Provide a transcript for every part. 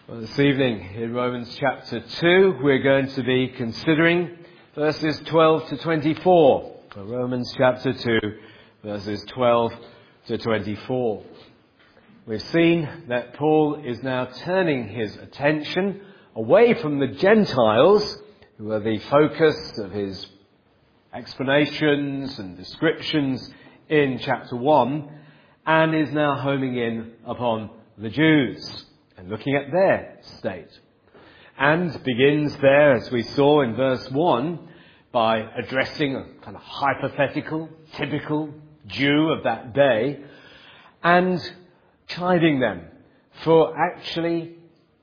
Well, this evening in Romans chapter 2, we're going to be considering verses 12 to 24. So Romans chapter 2, verses 12 to 24. We've seen that Paul is now turning his attention away from the Gentiles, who are the focus of his explanations and descriptions in chapter 1, and is now homing in upon the Jews and looking at their state. And begins there, as we saw in verse 1, by addressing a kind of hypothetical, typical Jew of that day, and chiding them for actually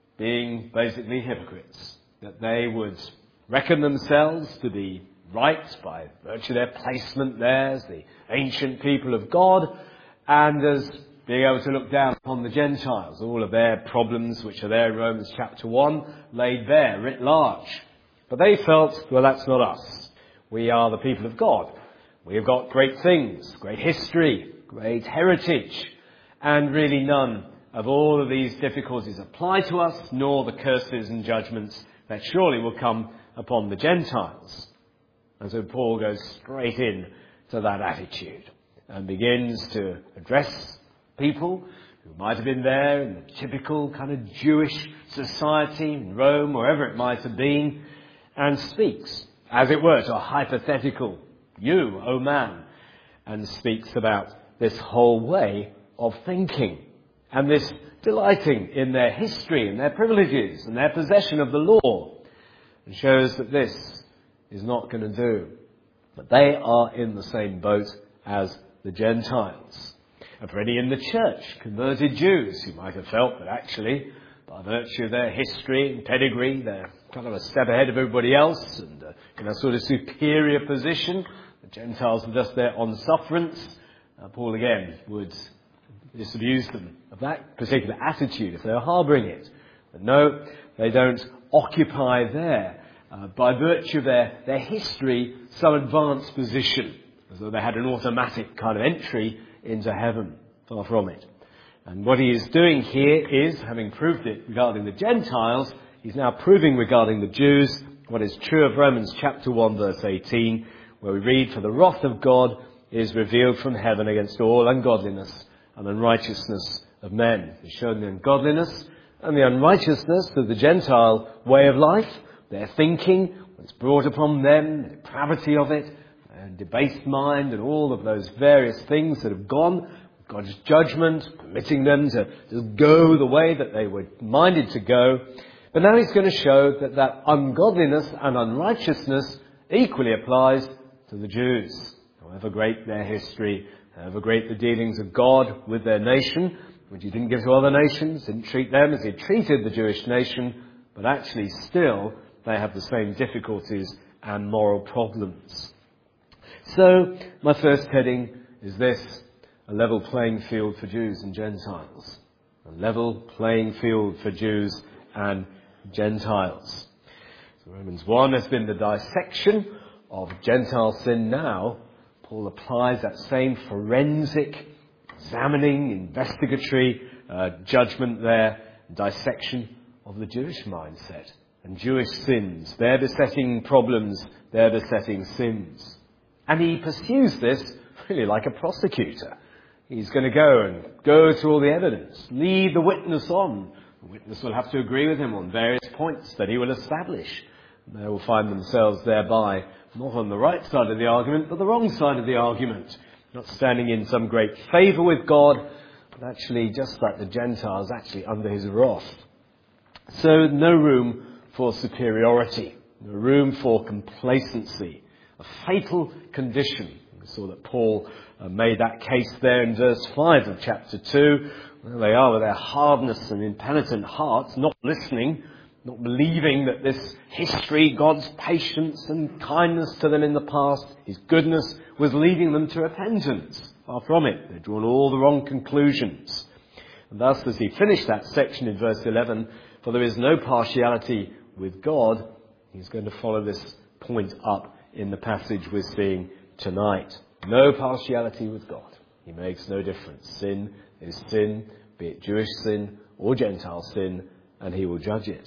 being basically hypocrites, that they would reckon themselves to be right by virtue of their placement there as the ancient people of God, and as being able to look down upon the Gentiles, all of their problems which are there in Romans chapter 1, laid bare, writ large. But they felt, well, that's not us. We are the people of God. We have got great things, great history, great heritage, and really none of all of these difficulties apply to us, nor the curses and judgments that surely will come upon the Gentiles. And so Paul goes straight in to that attitude and begins to address people who might have been there in the typical kind of Jewish society in Rome, wherever it might have been, and speaks, as it were, to a hypothetical you, O man, and speaks about this whole way of thinking and this delighting in their history and their privileges and their possession of the law, and shows that this is not going to do. But they are in the same boat as the Gentiles. And for any in the church, converted Jews, who might have felt that actually, by virtue of their history and pedigree, they're kind of a step ahead of everybody else and in a sort of superior position. The Gentiles are just there on sufferance. Paul again would disabuse them of that particular attitude if they are harbouring it. But no, they don't occupy there, by virtue of their history, some advanced position, as though they had an automatic kind of entry into heaven. Far from it. And what he is doing here is, having proved it regarding the Gentiles, he's now proving regarding the Jews what is true of Romans chapter 1 verse 18, where we read, "For the wrath of God is revealed from heaven against all ungodliness and unrighteousness of men." He's shown the ungodliness and the unrighteousness of the Gentile way of life, their thinking, what's brought upon them, the depravity of it, and debased mind and all of those various things that have gone, God's judgment, permitting them to just go the way that they were minded to go. But now he's going to show that that ungodliness and unrighteousness equally applies to the Jews. However great their history, however great the dealings of God with their nation, which he didn't give to other nations, didn't treat them as he treated the Jewish nation, but actually still they have the same difficulties and moral problems. So, my first heading is this: a level playing field for Jews and Gentiles. A level playing field for Jews and Gentiles. So Romans 1 has been the dissection of Gentile sin. Now, Paul applies that same forensic, examining, investigatory judgment there, dissection of the Jewish mindset and Jewish sins, their besetting problems, their besetting sins. And he pursues this really like a prosecutor. He's going to go through all the evidence, lead the witness on. The witness will have to agree with him on various points that he will establish. And they will find themselves thereby not on the right side of the argument, but the wrong side of the argument. Not standing in some great favour with God, but actually, just like the Gentiles, actually under his wrath. So no room for superiority, no room for complacency. A fatal condition. We saw that Paul made that case there in verse 5 of chapter 2. There they are with their hardness and impenitent hearts, not listening, not believing that this history, God's patience and kindness to them in the past, his goodness, was leading them to repentance. Far from it. They'd drawn all the wrong conclusions. And thus, as he finished that section in verse 11, for there is no partiality with God, he's going to follow this point up in the passage we're seeing tonight. No partiality with God. He makes no difference. Sin is sin, be it Jewish sin or Gentile sin, and he will judge it.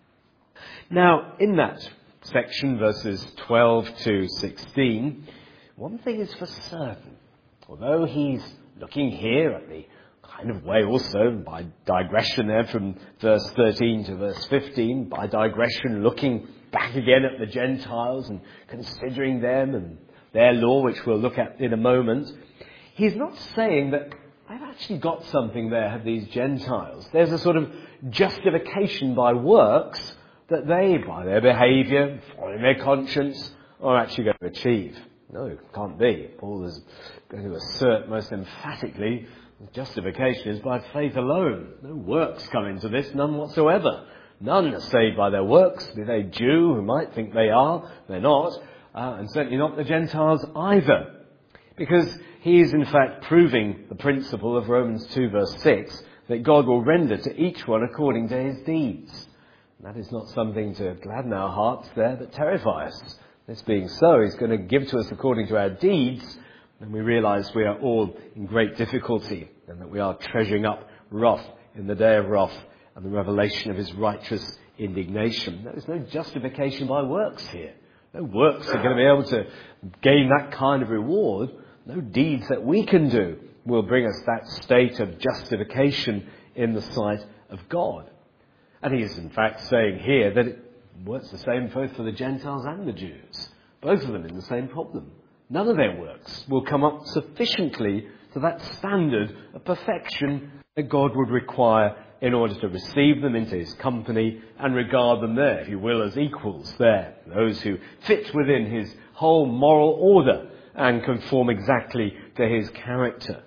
Now, in that section, verses 12 to 16, one thing is for certain. Although he's looking here at the kind of way also, by digression there from verse 13 to verse 15, by digression looking back again at the Gentiles and considering them and their law, which we'll look at in a moment, he's not saying that they've actually got something there, have these Gentiles. There's a sort of justification by works that they, by their behaviour, following their conscience, are actually going to achieve. No, it can't be. Paul is going to assert most emphatically justification is by faith alone. No works come into this, none whatsoever. None are saved by their works, be they Jew, who might think they are, they're not, and certainly not the Gentiles either. Because he is in fact proving the principle of Romans 2 verse 6, that God will render to each one according to his deeds. That is not something to gladden our hearts there, but terrify us. This being so, he's going to give to us according to our deeds, and we realise we are all in great difficulty, and that we are treasuring up wrath in the day of wrath and the revelation of his righteous indignation. There is no justification by works here. No works are going to be able to gain that kind of reward. No deeds that we can do will bring us that state of justification in the sight of God. And he is in fact saying here that it works the same both for the Gentiles and the Jews. Both of them in the same problem. None of their works will come up sufficiently to that standard of perfection that God would require in order to receive them into his company and regard them there, if you will, as equals there. Those who fit within his whole moral order and conform exactly to his character.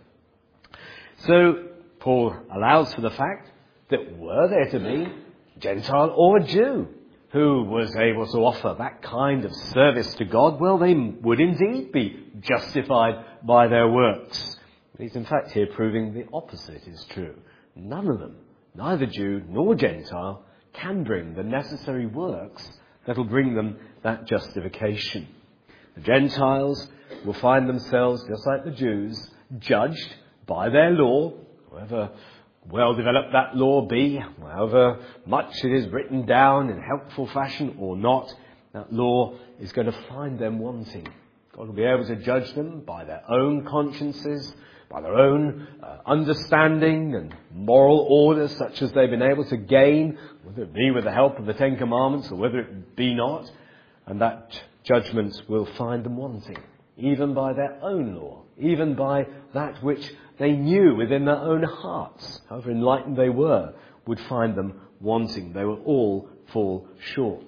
So Paul allows for the fact that were there to be Gentile or a Jew who was able to offer that kind of service to God, well, they would indeed be justified by their works. He's in fact here proving the opposite is true. None of them, neither Jew nor Gentile, can bring the necessary works that will bring them that justification. The Gentiles will find themselves, just like the Jews, judged by their law, however well developed that law be, however much it is written down in helpful fashion or not, that law is going to find them wanting. God will be able to judge them by their own consciences, by their own understanding and moral order such as they've been able to gain, whether it be with the help of the Ten Commandments or whether it be not, and that judgment will find them wanting, even by their own law, even by that which they knew within their own hearts, however enlightened they were, would find them wanting. They will all fall short.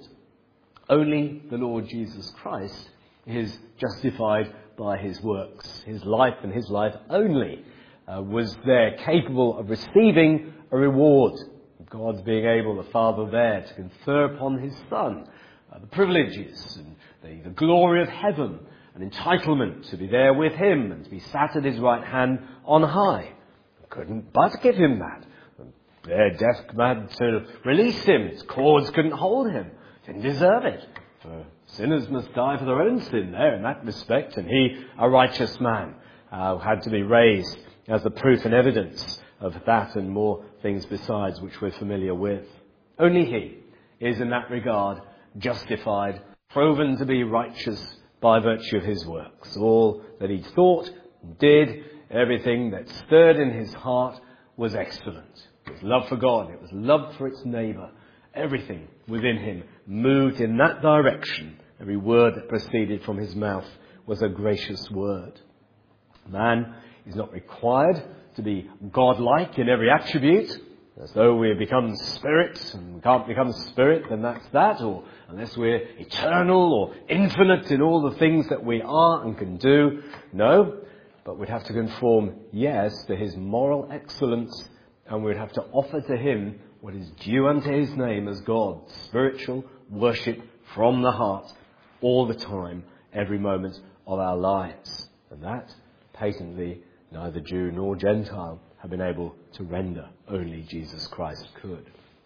Only the Lord Jesus Christ is justified by his works. His life and his life only was there capable of receiving a reward. God being able, the Father there, to confer upon his Son the privileges and the glory of heaven, an entitlement to be there with him and to be sat at his right hand on high. Couldn't but give him that. Their death command to release him. His cords couldn't hold him. Didn't deserve it. For sinners must die for their own sin there in that respect. And he, a righteous man, had to be raised as the proof and evidence of that and more things besides which we're familiar with. Only he is in that regard justified, proven to be righteous by virtue of his works. All that he thought, did, everything that stirred in his heart was excellent. It was love for God. It was love for its neighbour. Everything within him moved in that direction. Every word that proceeded from his mouth was a gracious word. Man is not required to be godlike in every attribute, as though we become spirit and we can't become spirit, then that's that, or unless we're eternal or infinite in all the things that we are and can do. No, but we'd have to conform, yes, to his moral excellence, and we'd have to offer to him what is due unto his name as God, spiritual worship from the heart, all the time, every moment of our lives. And that, patently, neither Jew nor Gentile have been able to render. Only Jesus Christ could.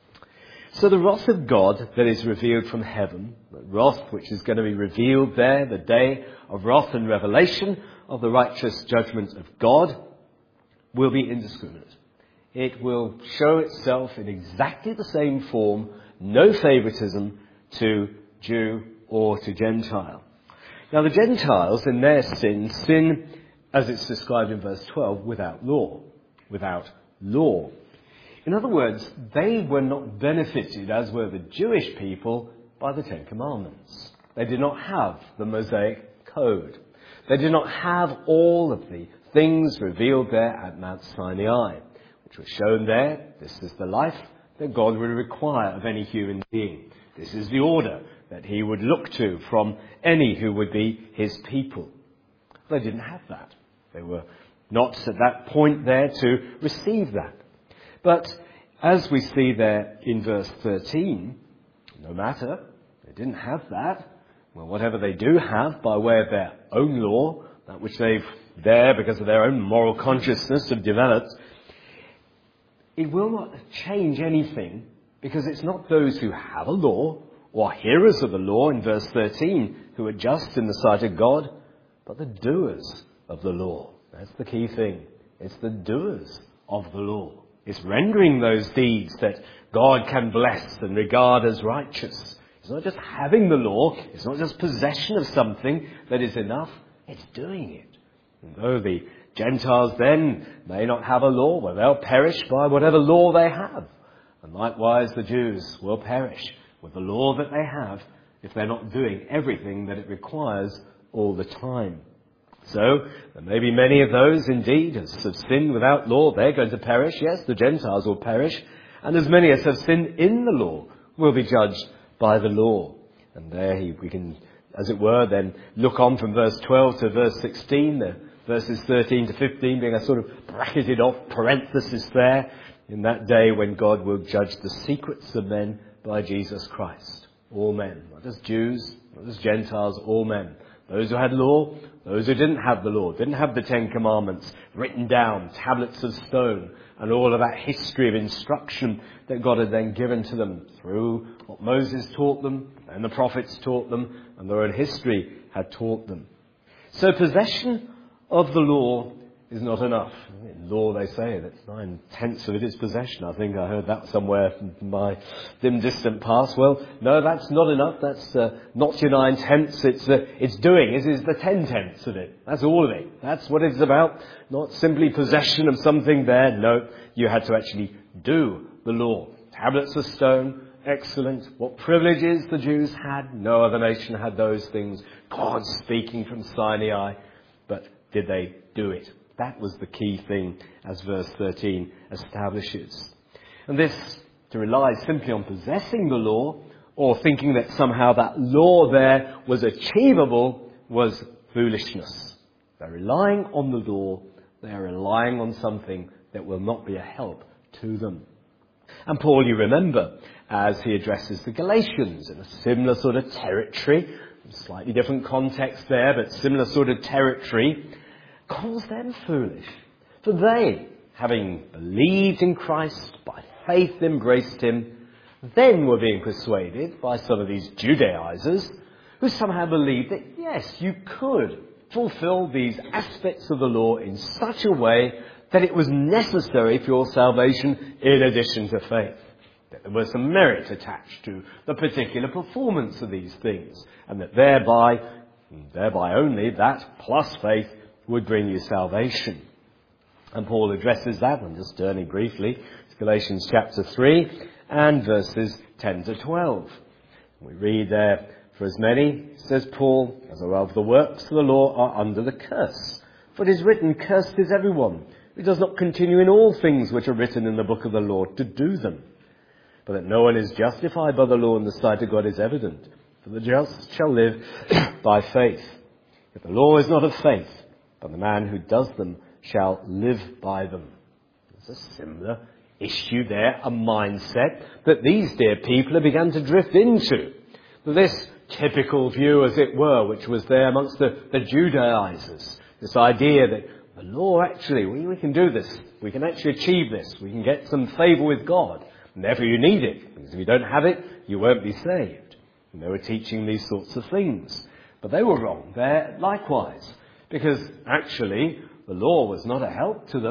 So the wrath of God that is revealed from heaven, the wrath which is going to be revealed there, the day of wrath and revelation of the righteous judgment of God, will be indiscriminate. it will show itself in exactly the same form, no favoritism to Jew or to Gentile. Now the Gentiles in their sin, as it's described in verse 12, without law. Without law. In other words, they were not benefited, as were the Jewish people, by the Ten Commandments. They did not have the Mosaic Code. They did not have all of the things revealed there at Mount Sinai, which was shown there. This is the life that God would require of any human being. This is the order that he would look to from any who would be his people. They didn't have that. They were not at that point there to receive that. But as we see there in verse 13, no matter, they didn't have that. Well, whatever they do have by way of their own law, that which they've there because of their own moral consciousness have developed, it will not change anything, because it's not those who have a law or hearers of the law in verse 13 who are just in the sight of God, but the doers of the law. That's the key thing. It's the doers of the law. It's rendering those deeds that God can bless and regard as righteous. It's not just having the law. It's not just possession of something that is enough. It's doing it. And though the Gentiles then may not have a law, well, they'll perish by whatever law they have. And likewise, the Jews will perish with the law that they have if they're not doing everything that it requires all the time. So, there may be many of those, indeed, as have sinned without law, they're going to perish. Yes, the Gentiles will perish. And as many as have sinned in the law will be judged by the law. And there we can, as it were, then look on from verse 12 to verse 16, the verses 13 to 15 being a sort of bracketed off parenthesis there, in that day when God will judge the secrets of men by Jesus Christ. All men, not just Jews, not just Gentiles, all men. Those who had law, those who didn't have the law, didn't have the Ten Commandments written down, tablets of stone, and all of that history of instruction that God had then given to them through what Moses taught them, and the prophets taught them, and their own history had taught them. So possession of the law is not enough. In law they say that 9/10 of it is possession. I think I heard that somewhere in my dim distant past. Well, no, that's not enough. That's not your 9/10. It's doing. It is the 10/10 of it. That's all of it. That's what it's about. Not simply possession of something there. No, you had to actually do the law. Tablets of stone, excellent. What privileges the Jews had. No other nation had those things. God speaking from Sinai. But did they do it? That was the key thing, as verse 13 establishes. And this, to rely simply on possessing the law, or thinking that somehow that law there was achievable, was foolishness. They're relying on the law. They're relying on something that will not be a help to them. And Paul, you remember, as he addresses the Galatians in a similar sort of territory, slightly different context there, but similar sort of territory, calls them foolish. For they, having believed in Christ, by faith embraced him, then were being persuaded by some of these Judaizers who somehow believed that, yes, you could fulfill these aspects of the law in such a way that it was necessary for your salvation in addition to faith. That there was some merit attached to the particular performance of these things, and that thereby only that plus faith would bring you salvation. And Paul addresses that. I'm just turning briefly to Galatians chapter 3 and verses 10 to 12. We read there, for as many, says Paul, as are of the works of the law are under the curse. For it is written, cursed is everyone who does not continue in all things which are written in the book of the law to do them. But that no one is justified by the law in the sight of God is evident. For the just shall live by faith. If the law is not of faith, but the man who does them shall live by them. There's a similar issue there, a mindset that these dear people have begun to drift into. This typical view, as it were, which was there amongst the Judaizers. This idea that the law actually, we can do this. We can actually achieve this. We can get some favour with God. And therefore you need it. Because if you don't have it, you won't be saved. And they were teaching these sorts of things. But they were wrong there likewise. Because actually, the law was not a help to them.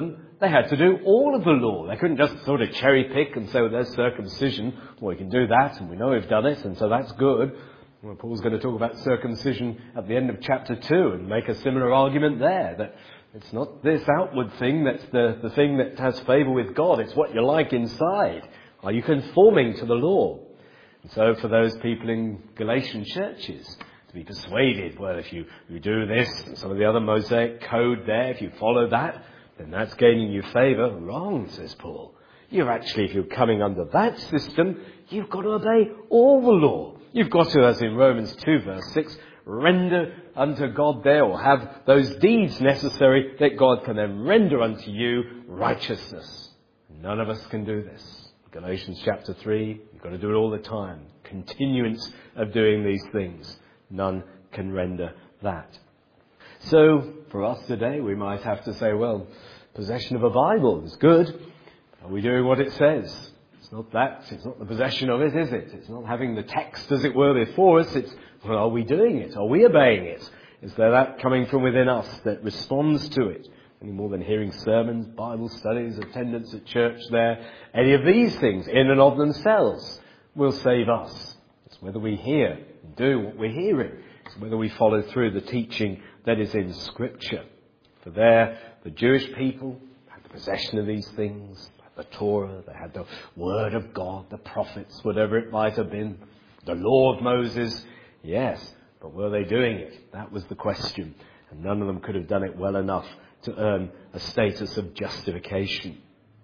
They had to do all of the law. They couldn't just sort of cherry pick and say, well, there's circumcision. Well, we can do that, and we know we've done it, and so that's good. Well, Paul's going to talk about circumcision at the end of chapter 2 and make a similar argument there, that it's not this outward thing that's the thing that has favour with God. It's what you're like inside. Are you conforming to the law? And so for those people in Galatian churches to be persuaded, well, if you do this and some of the other Mosaic code there, if you follow that, then that's gaining you favour. Wrong, says Paul. You're actually, if you're coming under that system, you've got to obey all the law. You've got to, as in Romans 2 verse 6, render unto God there, or have those deeds necessary that God can then render unto you righteousness. None of us can do this. Galatians chapter 3, you've got to do it all the time. Continuance of doing these things. None can render that. So, for us today, we might have to say, well, possession of a Bible is good. Are we doing what it says? It's not that. It's not the possession of it, is it? It's not having the text, as it were, before us. It's, well, are we doing it? Are we obeying it? Is there that coming from within us that responds to it? Any more than hearing sermons, Bible studies, attendance at church there. Any of these things, in and of themselves, will save us. It's whether we hear and do what we're hearing. It's whether we follow through the teaching that is in Scripture. For there, the Jewish people had the possession of these things. The Torah, they had the Word of God, the prophets, whatever it might have been. The law of Moses, yes, but were they doing it? That was the question. And none of them could have done it well enough to earn a status of justification.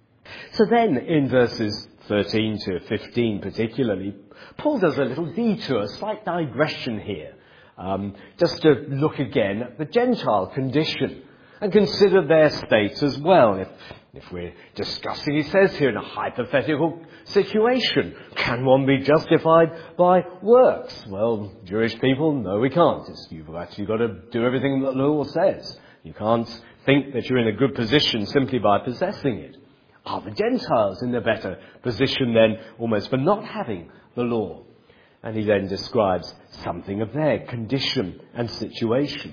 So then, in verses 13 to 15 particularly, Paul does a little detour, a slight digression here, just to look again at the Gentile condition and consider their state as well. If we're discussing, he says here, in a hypothetical situation, can one be justified by works? Well, Jewish people, no, we can't. You've actually got to do everything that the law says. You can't think that you're in a good position simply by possessing it. Are the Gentiles in a better position then, almost for not having the law? And he then describes something of their condition and situation.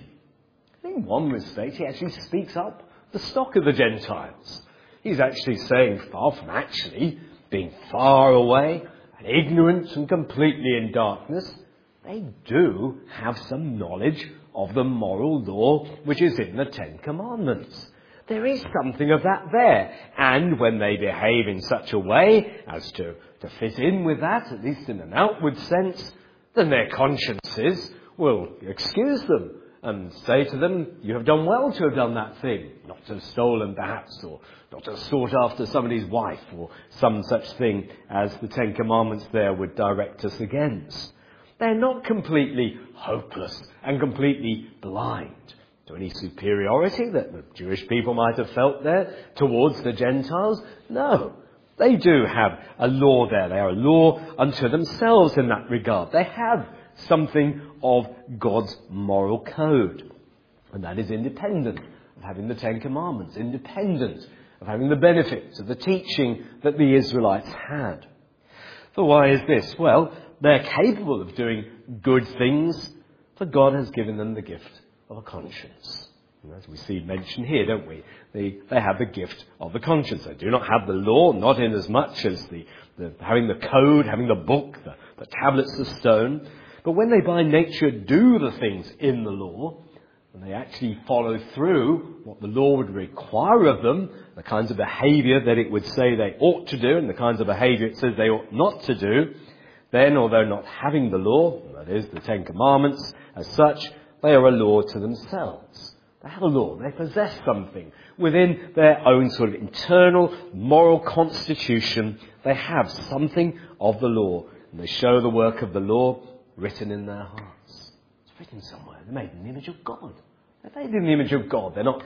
In one respect, he actually speaks up the stock of the Gentiles. He's actually saying, far from actually being far away and ignorant and completely in darkness, they do have some knowledge of the moral law which is in the Ten Commandments. There is something of that there. And when they behave in such a way as to fit in with that, at least in an outward sense, then their consciences will excuse them and say to them, you have done well to have done that thing. Not to have stolen perhaps, or not to have sought after somebody's wife, or some such thing as the Ten Commandments there would direct us against. They're not completely hopeless and completely blind to any superiority that the Jewish people might have felt there towards the Gentiles. No, they do have a law there. They are a law unto themselves in that regard. They have something of God's moral code. And that is independent of having the Ten Commandments, independent of having the benefits of the teaching that the Israelites had. So why is this? Well, they're capable of doing good things, for God has given them the gift of a conscience. And as we see mentioned here, don't we? They have the gift of the conscience. They do not have the law, not in as much as the having the code, having the book, the tablets of stone. But when they by nature do the things in the law, and they actually follow through what the law would require of them, the kinds of behaviour that it would say they ought to do and the kinds of behaviour it says they ought not to do, then, although not having the law, that is, the Ten Commandments, as such, they are a law to themselves. They have a law. They possess something within their own sort of internal moral constitution. They have something of the law, and they show the work of the law written in their hearts. It's written somewhere. They're made in the image of God. They're made in the image of God. They're not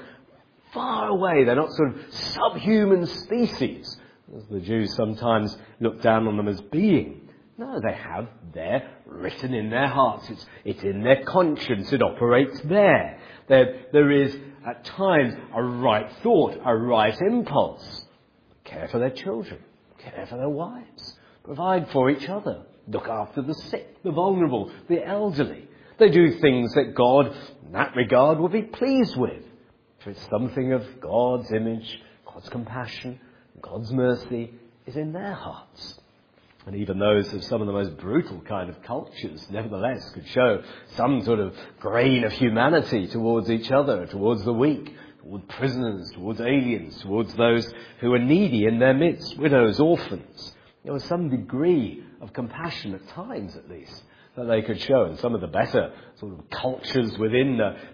far away. They're not sort of subhuman species, as the Jews sometimes look down on them as being. No, they have there written in their hearts. It's in their conscience. It operates there. There is at times a right thought, a right impulse. Care for their children. Care for their wives. Provide for each other. Look after the sick, the vulnerable, the elderly. They do things that God, in that regard, will be pleased with. If it's something of God's image, God's compassion, God's mercy is in their hearts. And even those of some of the most brutal kind of cultures, nevertheless, could show some sort of grain of humanity towards each other, towards the weak, towards prisoners, towards aliens, towards those who are needy in their midst, widows, orphans. There was some degree of compassion at times, at least, that they could show. And some of the better sort of cultures within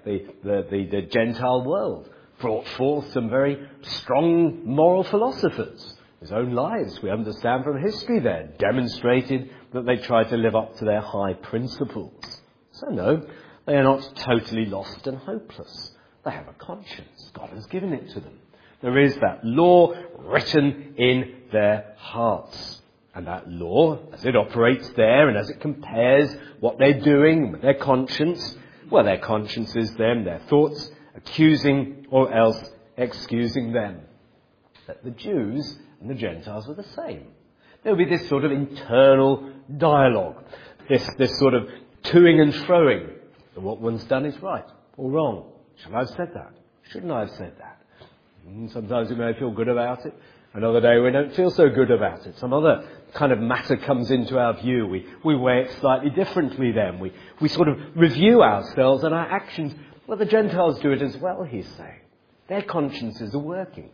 the Gentile world brought forth some very strong moral philosophers. His own lives, we understand from history there, demonstrated that they tried to live up to their high principles. So no, they are not totally lost and hopeless. They have a conscience. God has given it to them. There is that law written in their hearts. And that law, as it operates there and as it compares what they're doing with their conscience, well, their conscience is them, their thoughts accusing or else excusing them. That the Jews and the Gentiles were the same. There would be this sort of internal dialogue, this sort of toing and froing. And what one's done is right or wrong. Should I have said that? Shouldn't I have said that? Sometimes we may feel good about it. Another day we don't feel so good about it. Some other kind of matter comes into our view. We weigh it slightly differently then. We sort of review ourselves and our actions. Well, the Gentiles do it as well, he's saying. Their consciences are working.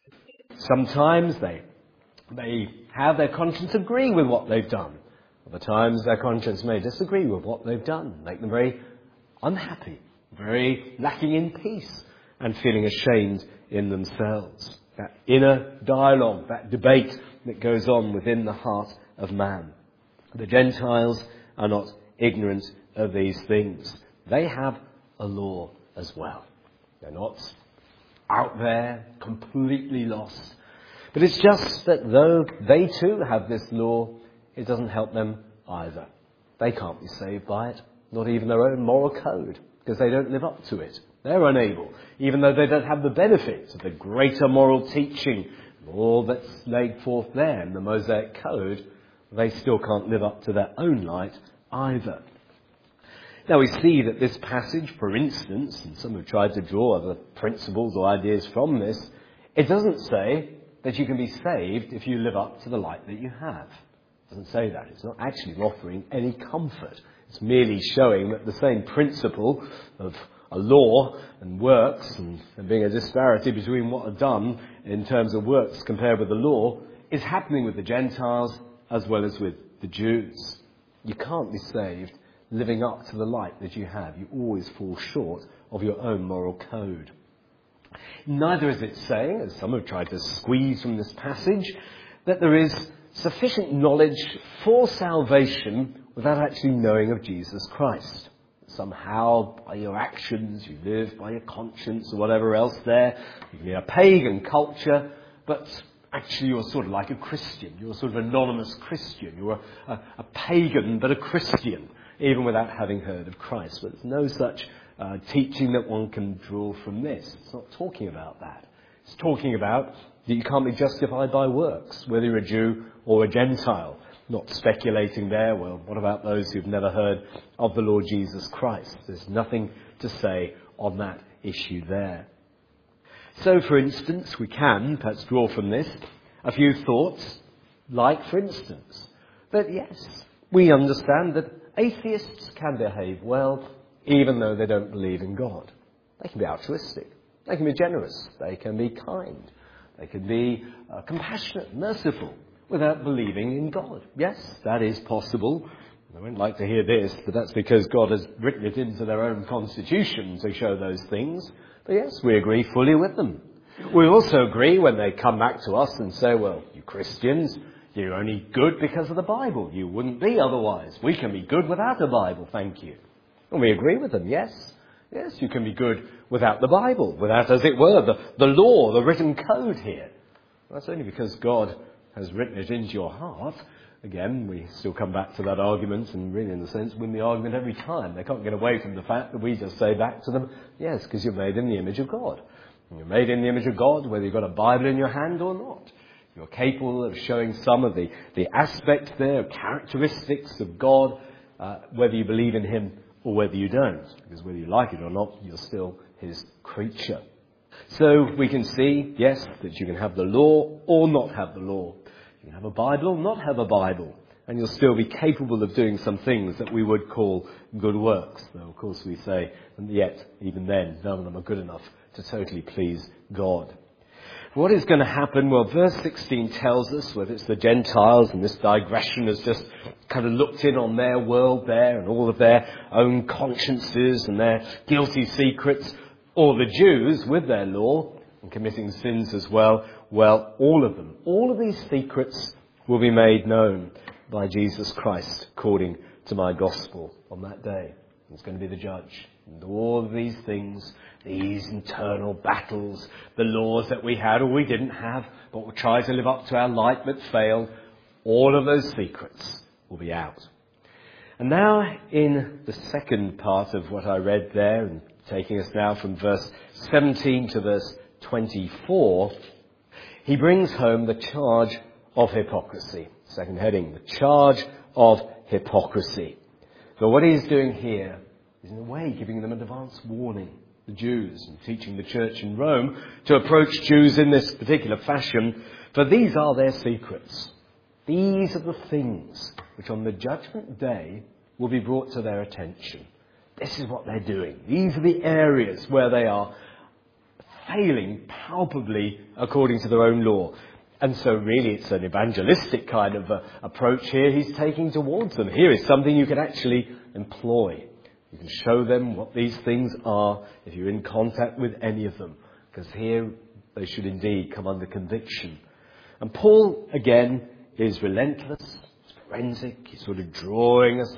Sometimes they have their conscience agree with what they've done. Other times their conscience may disagree with what they've done, make them very unhappy, very lacking in peace and feeling ashamed in themselves. That inner dialogue, that debate that goes on within the heart of man. The Gentiles are not ignorant of these things. They have a law as well. They're not out there completely lost. But it's just that though they too have this law, it doesn't help them either. They can't be saved by it, not even their own moral code, because they don't live up to it. They're unable, even though they don't have the benefits of the greater moral teaching, all that's laid forth there in the Mosaic Code, they still can't live up to their own light either. Now we see that this passage, for instance, and some have tried to draw other principles or ideas from this, it doesn't say that you can be saved if you live up to the light that you have. It doesn't say that. It's not actually offering any comfort. It's merely showing that the same principle of a law and works and being a disparity between what are done in terms of works compared with the law is happening with the Gentiles as well as with the Jews. You can't be saved living up to the light that you have. You always fall short of your own moral code. Neither is it saying, as some have tried to squeeze from this passage, that there is sufficient knowledge for salvation without actually knowing of Jesus Christ. Somehow, by your actions, you live by your conscience or whatever else there. You can be a pagan culture, but actually you're sort of like a Christian. You're sort of an anonymous Christian. You're a pagan, but a Christian, even without having heard of Christ. But there's no such teaching that one can draw from this. It's not talking about that. It's talking about that you can't be justified by works, whether you're a Jew or a Gentile. Not speculating there, well, what about those who've never heard of the Lord Jesus Christ? There's nothing to say on that issue there. So, for instance, we can perhaps draw from this a few thoughts, like, for instance, that yes, we understand that atheists can behave well even though they don't believe in God. They can be altruistic, they can be generous, they can be kind, they can be compassionate, merciful, without believing in God. Yes, that is possible. I wouldn't like to hear this, but that's because God has written it into their own constitution to show those things. But yes, we agree fully with them. We also agree when they come back to us and say, well, you Christians, you're only good because of the Bible. You wouldn't be otherwise. We can be good without the Bible, thank you. And we agree with them, yes. Yes, you can be good without the Bible, without, as it were, the law, the written code here. That's only because God has written it into your heart. Again, we still come back to that argument and really, in a sense, win the argument every time. They can't get away from the fact that we just say back to them, yes, because you're made in the image of God. And you're made in the image of God whether you've got a Bible in your hand or not. You're capable of showing some of the aspects there, characteristics of God, whether you believe in him or whether you don't. Because whether you like it or not, you're still his creature. So we can see, yes, that you can have the law or not have the law. You can have a Bible or not have a Bible. And you'll still be capable of doing some things that we would call good works. Though, of course, we say, and yet, even then, none of them are good enough to totally please God. What is going to happen? Well, verse 16 tells us, whether it's the Gentiles, and this digression has just kind of looked in on their world there and all of their own consciences and their guilty secrets, or the Jews with their law and committing sins as well. Well, all of them, all of these secrets will be made known by Jesus Christ according to my gospel on that day. He's going to be the judge. And all of these things, these internal battles, the laws that we had or we didn't have, but we tried to live up to our light but failed, all of those secrets will be out. And now in the second part of what I read there, and taking us now from verse 17 to verse 24, he brings home the charge of hypocrisy. Second heading, the charge of hypocrisy. So what he's doing here is in a way giving them an advance warning, the Jews, and teaching the church in Rome to approach Jews in this particular fashion, for these are their secrets. These are the things which on the judgment day will be brought to their attention. This is what they're doing. These are the areas where they are failing palpably according to their own law. And so really it's an evangelistic kind of approach here he's taking towards them. Here is something you can actually employ. You can show them what these things are if you're in contact with any of them. Because here they should indeed come under conviction. And Paul, again, is relentless. It's forensic. He's sort of drawing us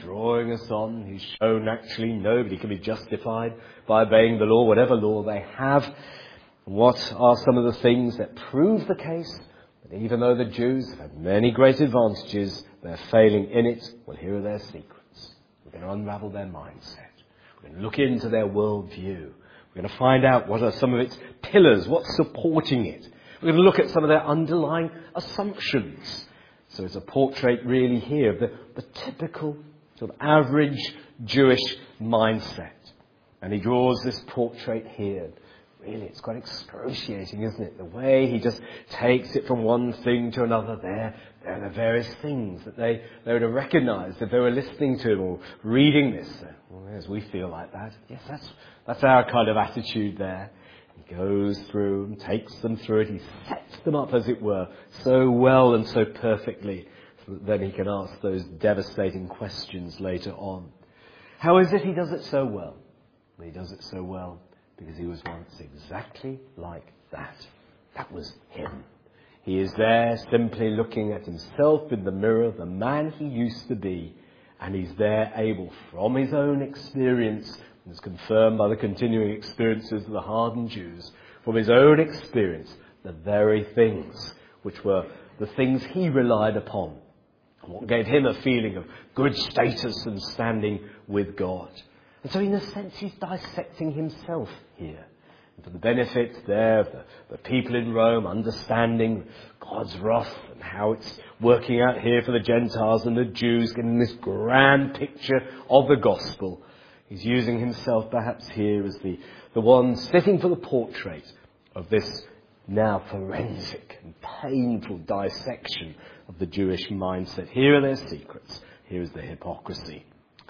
on. He's shown actually nobody can be justified by obeying the law, whatever law they have. What are some of the things that prove the case? That even though the Jews have had many great advantages, they're failing in it. Well, here are their secrets. We're going to unravel their mindset. We're going to look into their worldview. We're going to find out what are some of its pillars, what's supporting it. We're going to look at some of their underlying assumptions. So it's a portrait really here of the typical sort of average Jewish mindset. And he draws this portrait here. Really, it's quite excruciating, isn't it? The way he just takes it from one thing to another. There are the various things that they would have recognised if they were listening to him or reading this. Well, as we feel like that. Yes, that's our kind of attitude there. He goes through and takes them through it. He sets them up, as it were, so well and so perfectly, so that then he can ask those devastating questions later on. How is it he does it so well? Well, he does it so well because he was once exactly like that. That was him. He is there simply looking at himself in the mirror, the man he used to be, and he's there able, from his own experience, as confirmed by the continuing experiences of the hardened Jews, from his own experience, the very things which were the things he relied upon, what gave him a feeling of good status and standing with God. And so in a sense he's dissecting himself here. And for the benefit there of the people in Rome, understanding God's wrath and how it's working out here for the Gentiles and the Jews, getting this grand picture of the gospel. He's using himself perhaps here as the one sitting for the portrait of this now forensic and painful dissection of the Jewish mindset. Here are their secrets. Here is their hypocrisy.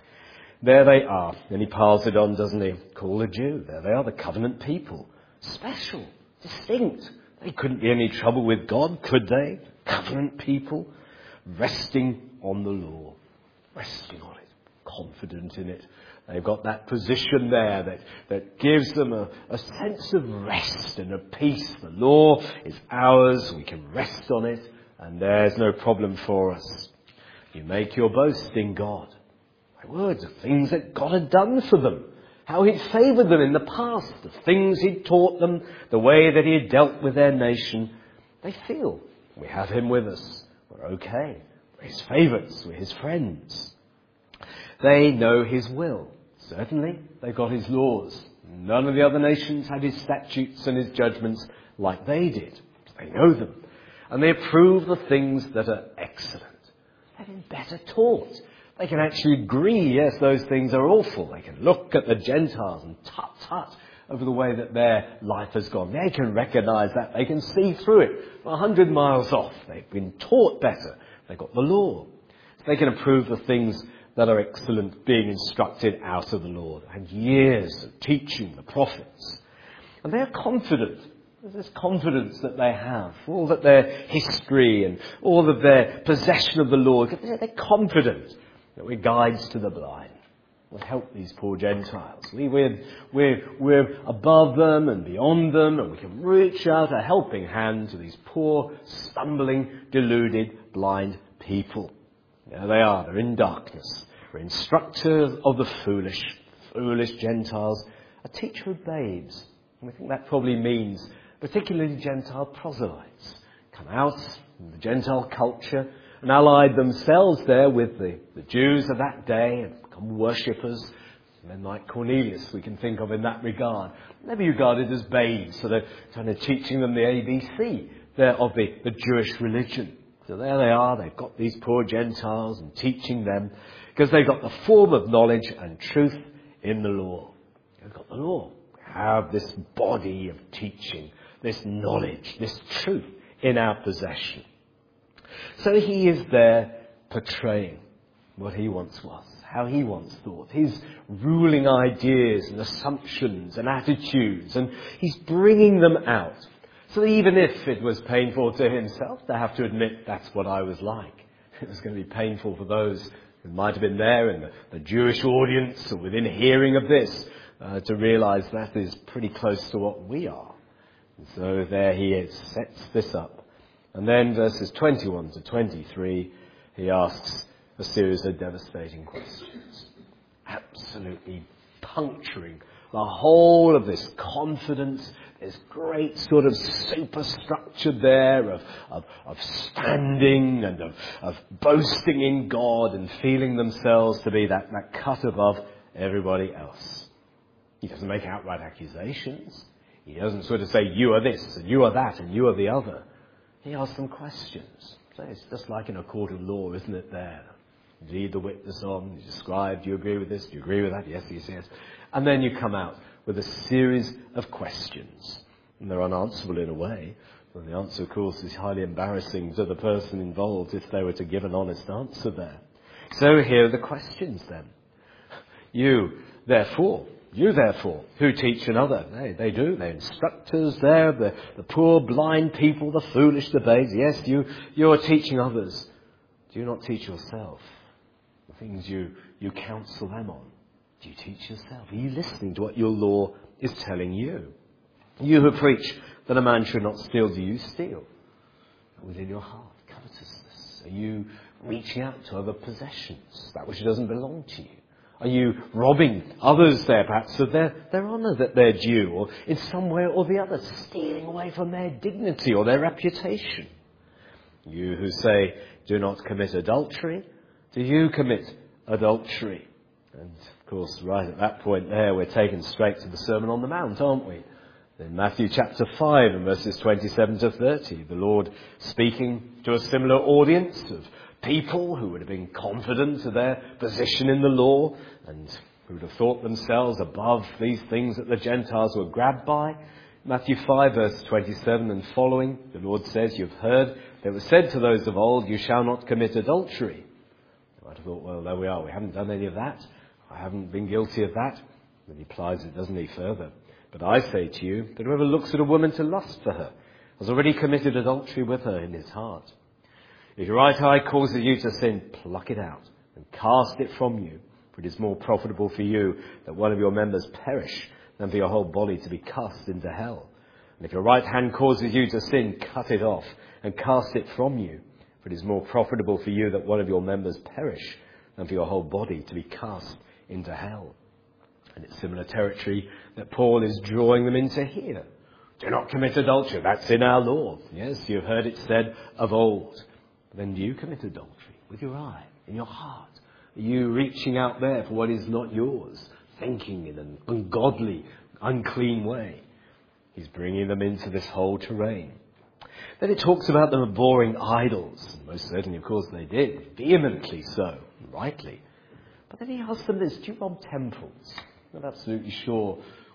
There they are. And he piles it on, doesn't he? Call a Jew. There they are, the covenant people. Special, distinct. They couldn't be any trouble with God, could they? Covenant people, resting on the law. Resting on it. Confident in it. They've got that position there that gives them a sense of rest and of peace. The law is ours. We can rest on it. And there's no problem for us. You make your boast in God. Words of things that God had done for them, how he'd favoured them in the past, the things he'd taught them, the way that he had dealt with their nation. They feel, we have him with us, we're okay, we're his favourites, we're his friends. They know his will. Certainly, they've got his laws. None of the other nations had his statutes and his judgments like they did. They know them. And they approve the things that are excellent. They've been better taught. They can actually agree, yes, those things are awful. They can look at the Gentiles and tut, over the way that their life has gone. They can recognise that. They can see through it 100 miles off. They've been taught better. They've got the law. So they can approve the things that are excellent being instructed out of the Lord. And years of teaching the prophets. And they are confident. There's this confidence that they have. All that their history and all of their possession of the Lord. They're confident that we're guides to the blind. We'll help these poor Gentiles. We're above them and beyond them, and we can reach out a helping hand to these poor, stumbling, deluded, blind people. There they are. They're in darkness. We're instructors of the foolish Gentiles, a teacher of babes. And we think that probably means particularly Gentile proselytes come out from the Gentile culture and allied themselves there with the Jews of that day and become worshippers. Men like Cornelius we can think of in that regard. They'll be regarded as babes, so they're kind of teaching them the ABC there of the Jewish religion. So there they are, they've got these poor Gentiles and teaching them because they've got the form of knowledge and truth in the law. They've got the law. We have this body of teaching, this knowledge, this truth in our possession. So he is there portraying what he once was, how he once thought, his ruling ideas and assumptions and attitudes, and he's bringing them out. So even if it was painful to himself to have to admit that's what I was like, it was going to be painful for those who might have been there in the Jewish audience or within hearing of this to realise that is pretty close to what we are. And so there he is, sets this up. And then verses 21 to 23, he asks a series of devastating questions, absolutely puncturing the whole of this confidence, this great sort of superstructure there of standing and of boasting in God and feeling themselves to be that cut above everybody else. He doesn't make outright accusations. He doesn't sort of say, you are this and you are that and you are the other. He asks them questions. So it's just like in a court of law, isn't it there? You lead the witness on, you describe, do you agree with this? Do you agree with that? Yes, yes, yes. And then you come out with a series of questions. And they're unanswerable in a way. Well, the answer, of course, is highly embarrassing to the person involved if they were to give an honest answer there. So here are the questions then. You, therefore, who teach another. They do. They're instructors there, the poor blind people, the foolish, the babes. Yes, you're teaching others. Do you not teach yourself? The things you counsel them on. Do you teach yourself? Are you listening to what your law is telling you? You who preach that a man should not steal, do you steal? Within your heart, covetousness. Are you reaching out to other possessions, that which doesn't belong to you? Are you robbing others there, perhaps, of their honour that they're due, or in some way or the other, stealing away from their dignity or their reputation? You who say, do not commit adultery, do you commit adultery? And, of course, right at that point there, we're taken straight to the Sermon on the Mount, aren't we? In Matthew chapter 5 and verses 27 to 30, the Lord speaking to a similar audience of people who would have been confident of their position in the law and who would have thought themselves above these things that the Gentiles were grabbed by. Matthew 5 verse 27 and following, the Lord says, you've heard that it was said to those of old, you shall not commit adultery. I might have thought, well, there we are, we haven't done any of that. I haven't been guilty of that. Then he applies it, doesn't he, further? But I say to you that whoever looks at a woman to lust for her has already committed adultery with her in his heart. If your right eye causes you to sin, pluck it out and cast it from you. For it is more profitable for you that one of your members perish than for your whole body to be cast into hell. And if your right hand causes you to sin, cut it off and cast it from you. For it is more profitable for you that one of your members perish than for your whole body to be cast into hell. And it's similar territory that Paul is drawing them into here. Do not commit adultery. That's in our law. Yes, you've heard it said of old. But then do you commit adultery with your eye, in your heart? Are you reaching out there for what is not yours, thinking in an ungodly, unclean way? He's bringing them into this whole terrain. Then it talks about them abhorring idols. Most certainly, of course, they did. Vehemently so, rightly. But then he asks them this, do you rob temples? I'm not absolutely sure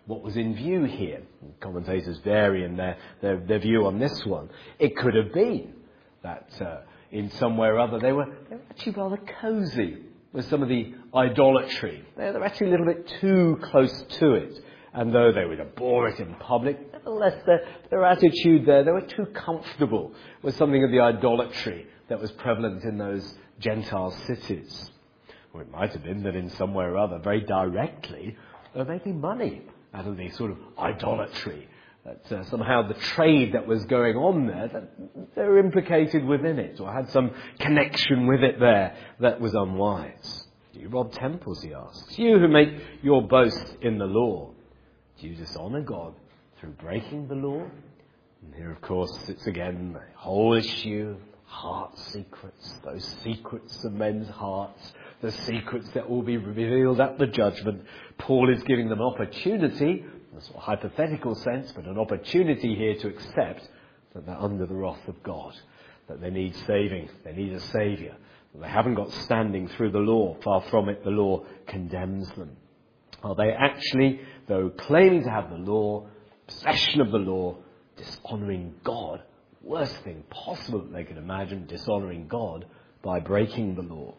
what was in view here? Commentators vary in their view on this one. It could have been that in some way or other they were actually rather cosy with some of the idolatry. They're actually a little bit too close to it. And though they would abhor it in public, nevertheless their attitude there, they were too comfortable with something of the idolatry that was prevalent in those Gentile cities. Or it might have been that in some way or other, very directly, they were making money out of the sort of idolatry. That somehow the trade that was going on there, that they were implicated within it, or had some connection with it there that was unwise. Do you rob temples, he asks? You who make your boast in the law, do you dishonour God through breaking the law? And here, of course, it's again the whole issue, heart secrets, those secrets of men's hearts, the secrets that will be revealed at the judgment. Paul is giving them opportunity, in a sort of hypothetical sense, but an opportunity here to accept that they're under the wrath of God, that they need saving, they need a saviour, that they haven't got standing through the law. Far from it, the law condemns them. Are they actually, though claiming to have the law, possession of the law, dishonouring God? Worst thing possible that they could imagine, dishonouring God by breaking the law.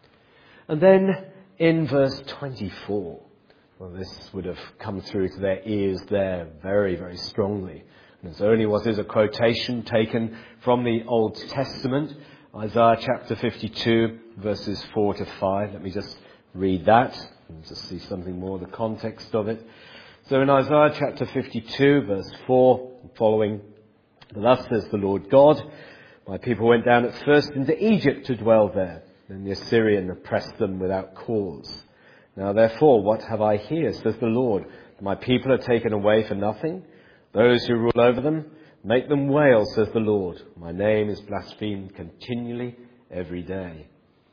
And then in verse 24, well, this would have come through to their ears there very, very strongly. And it's only what is a quotation taken from the Old Testament, Isaiah chapter 52, verses 4 to 5. Let me just read that and just see something more of the context of it. So in Isaiah chapter 52, verse 4 and following, thus says the Lord God, my people went down at first into Egypt to dwell there. Then the Assyrian oppressed them without cause. Now therefore, what have I here, says the Lord? My people are taken away for nothing. Those who rule over them, make them wail, says the Lord. My name is blasphemed continually every day.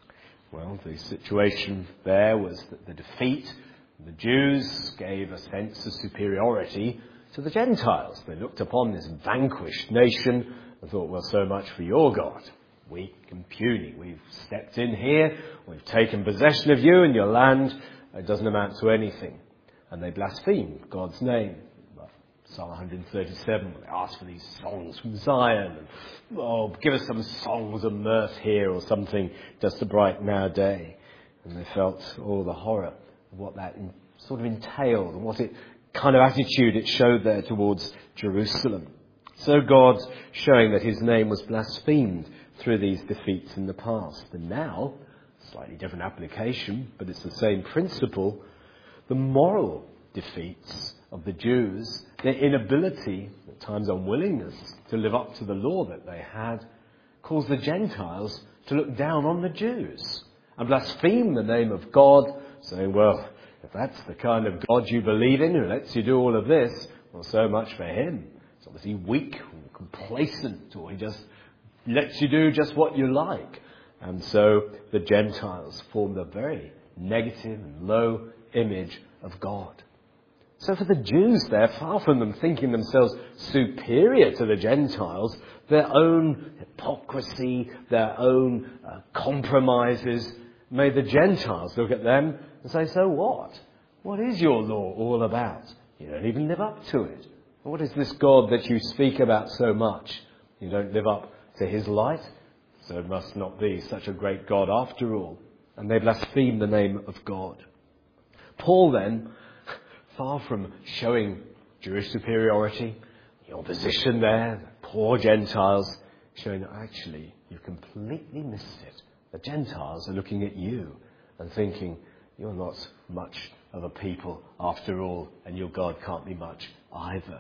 Well, the situation there was that the defeat, the Jews gave a sense of superiority to the Gentiles. They looked upon this vanquished nation and thought, well, so much for your God. Weak and puny. We've stepped in here. We've taken possession of you and your land. It doesn't amount to anything. And they blasphemed God's name. Psalm 137, they asked for these songs from Zion. And, give us some songs of mirth here or something just to brighten our day. And they felt the horror of what that sort of entailed and what it kind of attitude it showed there towards Jerusalem. So God's showing that his name was blasphemed through these defeats in the past. And now, slightly different application, but it's the same principle, the moral defeats of the Jews, their inability, at times unwillingness, to live up to the law that they had, caused the Gentiles to look down on the Jews and blaspheme the name of God, saying, well, if that's the kind of God you believe in, who lets you do all of this, well, so much for him. It's obviously weak or complacent, or he just lets you do just what you like. And so the Gentiles formed a very negative and low image of God. So for the Jews there, far from them thinking themselves superior to the Gentiles, their own hypocrisy, their own compromises made the Gentiles look at them and say, so what? What is your law all about? You don't even live up to it. What is this God that you speak about so much? You don't live up to his light? So it must not be such a great God after all. And they blaspheme the name of God. Paul then, far from showing Jewish superiority, the opposition there, the poor Gentiles, showing that actually you've completely missed it. The Gentiles are looking at you and thinking, you're not much of a people after all, and your God can't be much either.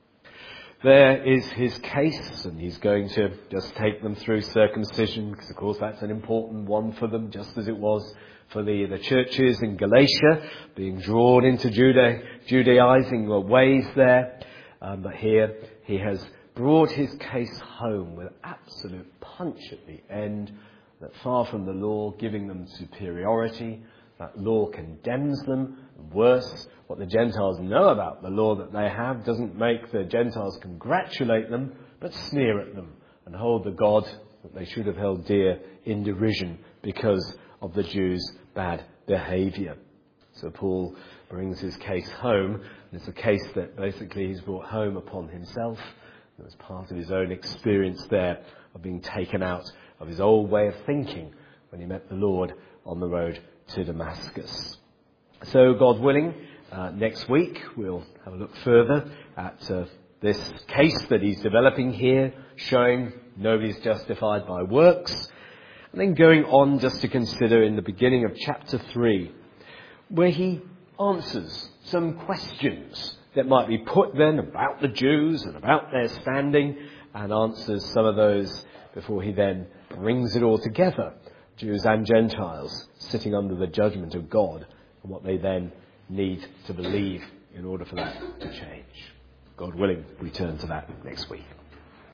There is his case, and he's going to just take them through circumcision, because of course that's an important one for them, just as it was for the churches in Galatia, being drawn into Judaizing ways there. But here he has brought his case home with absolute punch at the end, that far from the law giving them superiority, that law condemns them. Worse, what the Gentiles know about the law that they have doesn't make the Gentiles congratulate them, but sneer at them and hold the God that they should have held dear in derision because of the Jews' bad behaviour. So Paul brings his case home. It's a case that basically he's brought home upon himself. It was part of his own experience there of being taken out of his old way of thinking when he met the Lord on the road to Damascus. So God willing, next week we'll have a look further at this case that he's developing here, showing nobody's justified by works, and then going on just to consider in the beginning of chapter 3, where he answers some questions that might be put then about the Jews and about their standing, and answers some of those before he then brings it all together, Jews and Gentiles sitting under the judgment of God, and what they then need to believe in order for that to change. God willing, we turn to that next week.